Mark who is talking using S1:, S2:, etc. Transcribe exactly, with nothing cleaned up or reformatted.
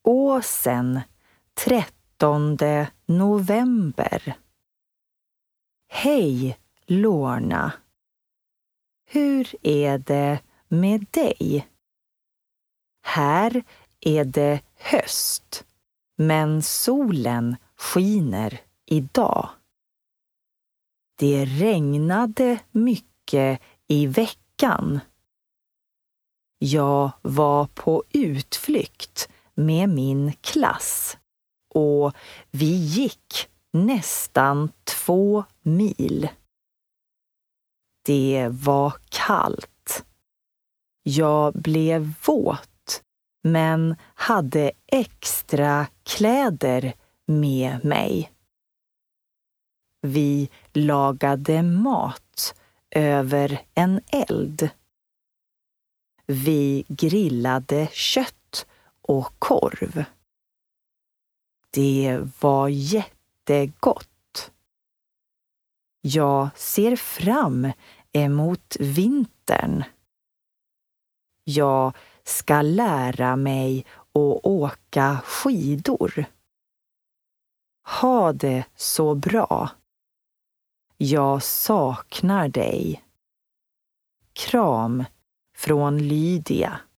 S1: Åsen trettonde november. Hej Lorna. Hur är det med dig? Här är det höst, men solen skiner idag. Det regnade mycket i veckan. Jag var på utflykt med min klass och vi gick nästan två mil. Det var kallt. Jag blev våt men hade extra kläder med mig. Vi lagade mat över en eld. Vi grillade kött och korv. Det var jättegott. Jag ser fram emot vintern. Jag ska lära mig att åka skidor. Ha det så bra. Jag saknar dig. Kram från Lydia.